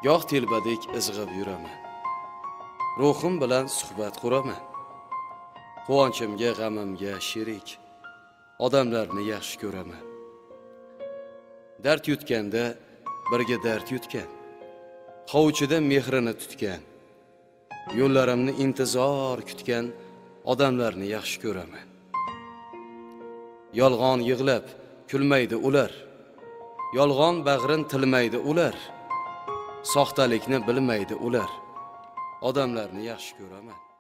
goh telbadek izg'ib yuraman. Ruhim bilan suhbat quraman. Quvonchimga, g'amimga sherik, odamlarni yaxshi ko'raman. Dard yutganda birga dard yutgan, hovuchida mehrini tutgan, yo'llarimni intizor kutgan odamlarni yaxshi ko'raman. Yolg'on yig'lab kulmaydi ular, yolg'on bag'rin tilmaydi ular, soxtalikni bilmaydi ular, odamlarni yaxshi ko'raman.